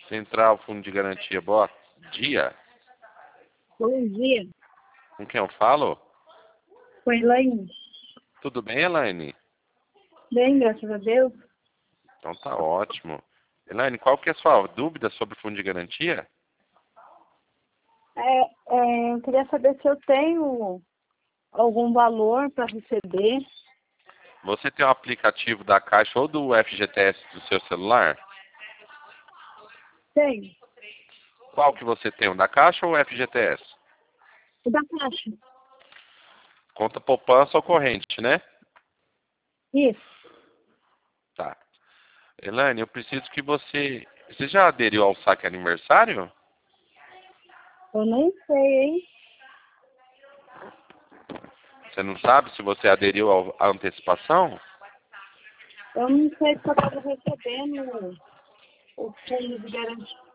Central Fundo de Garantia, bom dia. Bom dia. Com quem eu falo? Com a Elaine. Tudo bem, Elaine? Bem, graças a Deus. Então tá ótimo. Elaine, qual que é a sua dúvida sobre o Fundo de Garantia? Eu queria saber se eu tenho algum valor para receber. Você tem o aplicativo da Caixa ou do FGTS do seu celular? Tenho. Qual que você tem, o da Caixa ou o FGTS? O da Caixa. Conta poupança ou corrente, né? Isso. Tá. Elaine, eu preciso que você... Você já aderiu ao saque aniversário? Eu nem sei, hein? Você não sabe se você aderiu à antecipação? Eu não sei se eu estava recebendo o fundo de garantia.